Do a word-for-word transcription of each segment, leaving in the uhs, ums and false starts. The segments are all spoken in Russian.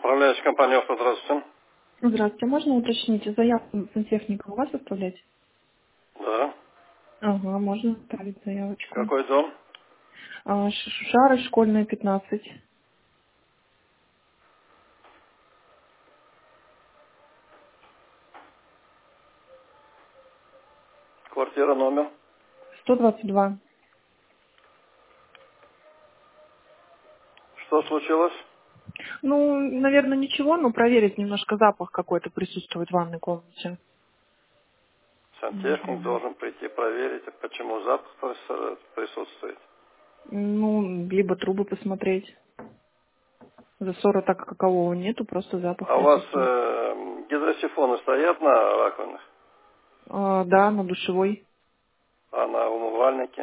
Управляющая компания «Авто», здравствуйте. Здравствуйте. Можно уточнить, заявку на сантехника у вас оставлять? Да. Ага, можно оставить заявочку. Какой дом? А, Ш- Шушара, школьная, пятнадцать. Квартира, номер. сто двадцать два. Что случилось? Ну, наверное, ничего, но проверить немножко запах какой-то присутствует в ванной комнате. Сантехник Мгм. должен прийти проверить, почему запах прис- присутствует. Ну, либо трубы посмотреть. Засора так какового нету, просто запах А у вас присутствует. э, гидросифоны стоят на раковинах, А, да, на душевой. а на умывальнике?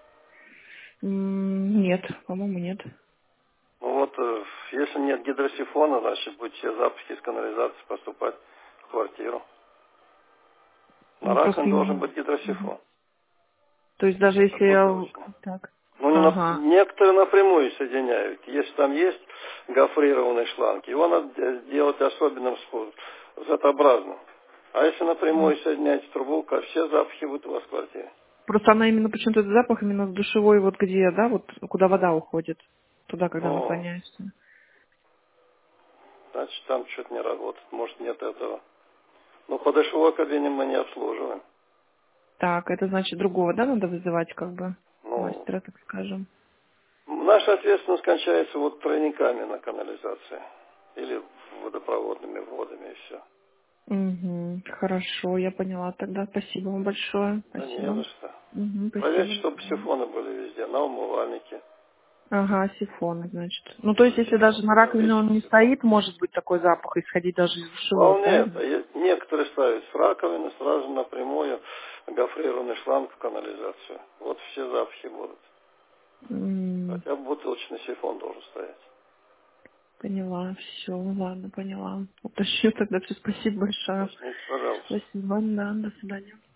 М, Нет, по-моему, нет. Ну вот, э, если нет гидросифона, значит, будут все запахи из канализации поступать в квартиру. На Ну, просто раковине должен именно. быть Мгм. гидросифон. То есть даже Это если я... бутылочный. Так. Ну, не на- Ага. некоторые напрямую соединяют. Если там есть гофрированный шланг, его надо де- делать особенным способом, Z-образным. А если напрямую соединять трубу, как все запахи будут у вас в квартире. Просто она именно почему-то этот запах именно с душевой, вот где, да, вот куда вода уходит, туда, когда Ну, наклоняешься. значит, там что-то не работает. Может, нет этого. Ну, по душевой кабине мы не обслуживаем. Так, это значит другого, да, надо вызывать как бы Ну, мастера, так скажем. наша ответственность кончается вот тройниками на канализации. Или водопроводными водами, и все. Угу, хорошо, я поняла тогда. Спасибо вам большое. Да не за Спасибо. что. Угу, Проверьте, спасибо. До чтобы свидания. сифоны были везде, на умывальнике. Ага, сифоны, значит. Ну, то есть, если Сифон. даже на раковине он Различные не сифоны. стоит, может быть такой запах исходить даже из душевой, Вполне правильно? это. Есть- Некоторые ставят с раковины сразу напрямую гофрированный шланг в канализацию. Вот все запахи будут. М, Хотя бы бутылочный сифон должен стоять. Поняла, все, ладно, поняла. Уточню тогда, все, спасибо большое. Уточните, пожалуйста. Спасибо, да, до свидания.